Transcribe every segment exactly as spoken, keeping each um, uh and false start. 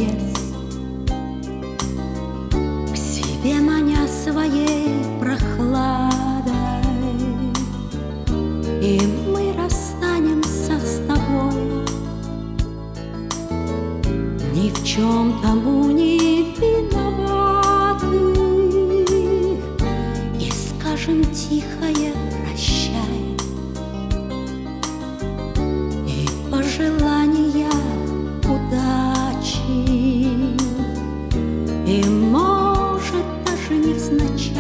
небес, к себе маня своей прохладой. И мы расстанемся с тобой, ни в чем тому не виноваты, и скажем тихое прощай, и пожелания удачи, и, может, даже невзначай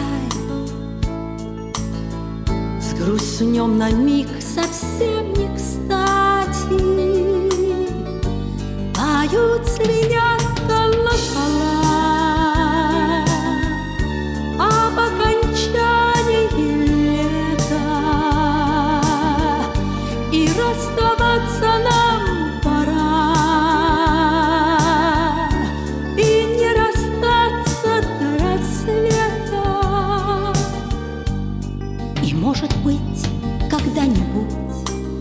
сгрустнем на миг совсем не кстати. Поют, звенят колокола об окончании лета, и расставаться нам пора, и не расстаться до рассвета. И, может быть, когда-нибудь,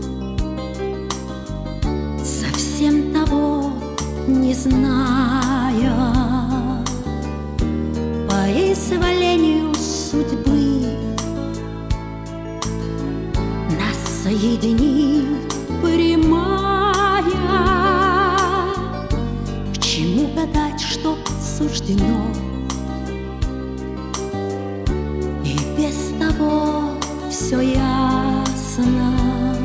совсем того не зная, по изволению судьбы нас соединит прямая. К чему гадать, что суждено, и без того все ясно.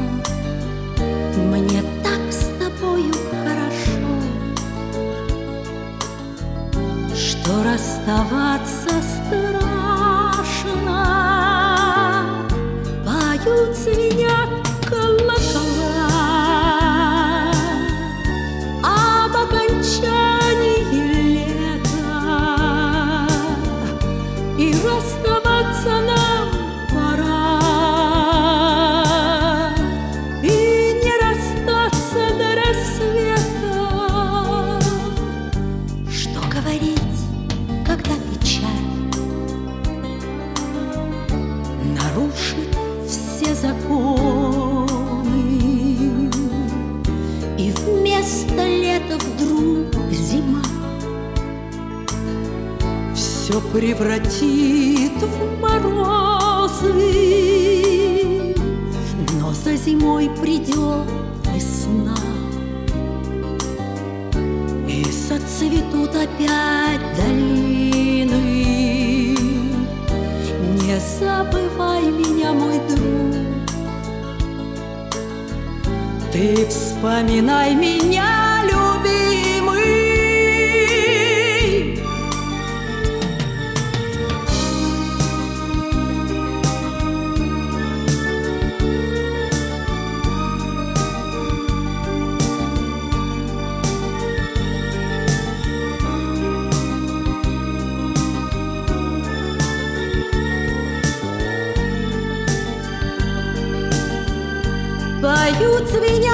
Мне так с тобою хорошо, что расставаться страшно. Поют, звенят колокола об окончании лета, и расставаться нам пора, и не расстаться до рассвета. Что говорить, когда печаль нарушит все законы, и вместо лета вдруг зима все превратит в морозы. Но за зимой придет весна, и зацветут опять долины. Не забывай меня, мой друг, ты вспоминай меня, любимый. Поют, звенят